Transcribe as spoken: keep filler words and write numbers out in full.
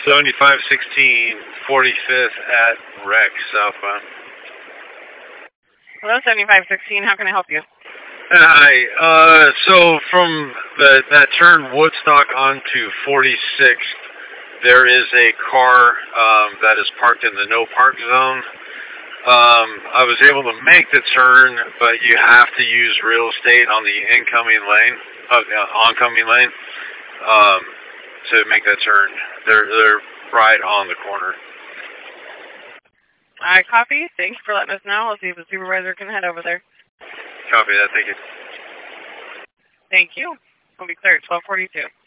seventy-five sixteen, forty-fifth at Rex, southbound. Hello, seventy-five sixteen. How can I help you? Hi. Uh, so from the, that turn Woodstock onto forty-sixth, there is a car um, that is parked in the no park zone. Um, I was able to make the turn, but you have to use real estate on the incoming lane, uh, oncoming lane, um, to make that turn. They're they're right on the corner. I copy. Thanks for letting us know. Let's see if the supervisor can head over there. Copy that. Thank you. Thank you. We'll be clear at twelve forty-two.